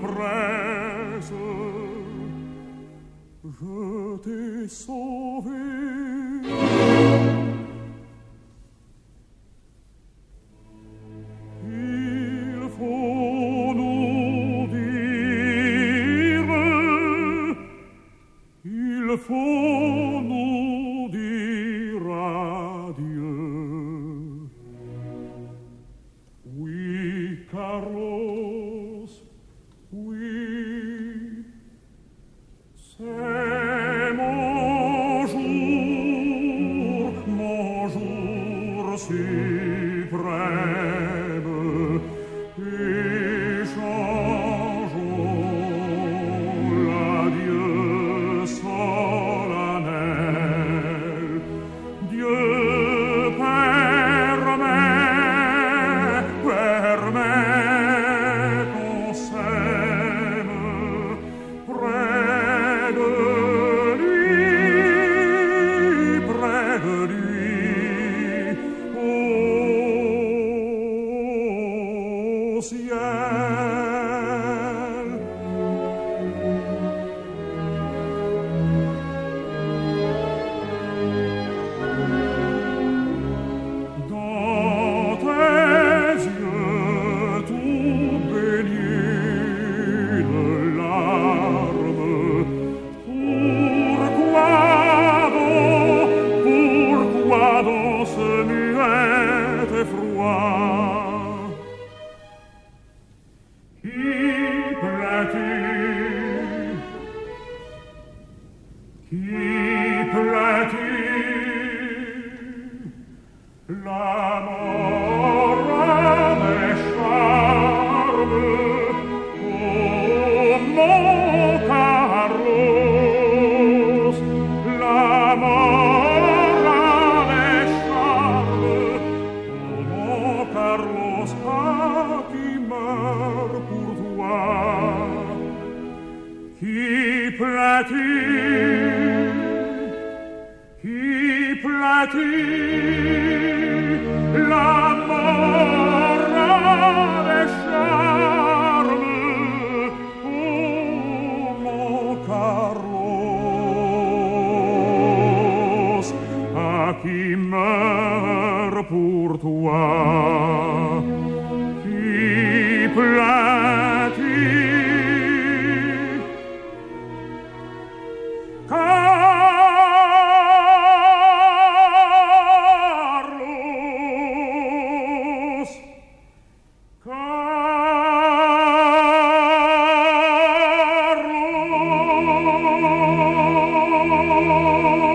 presse, je t'ai sauvé. Il faut nous dire, il faut nous dire adieu. Oui, Carlos, oui, c'est mon jour suprême, et changeons l'adieu solennel. Dieu permet qu'on s'aime près de lui, au ciel. Dans tes yeux tout baignés de larmes, pourquoi donc ce muet effroi? Qui plaît-il? Qui plaît-il? La mort a des charmes, oh mon Carlos. La mort a des charmes, oh mon Carlos, qui meurt pour toi. Qui plaît-il? Qui plaît-il? La mort a des charmes, oh mon Carlos, qui meurt pour toi. Qui plaît-il? Carlos,